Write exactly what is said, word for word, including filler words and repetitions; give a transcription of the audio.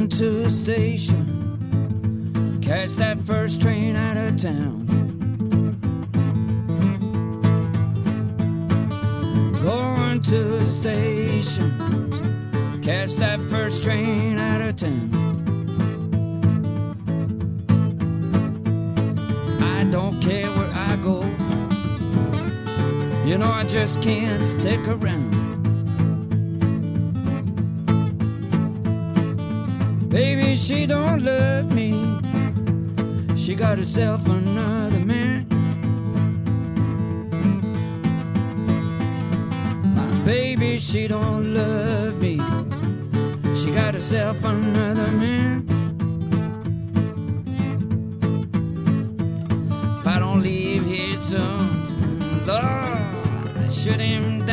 Going to the station, catch that first train out of town. Going to the station, catch that first train out of town. I don't care where I go, you know I just can't stick around. Baby, she don't love me, she got herself another man. Baby, she don't love me, she got herself another man. If I don't leave here soon, Lord, I should him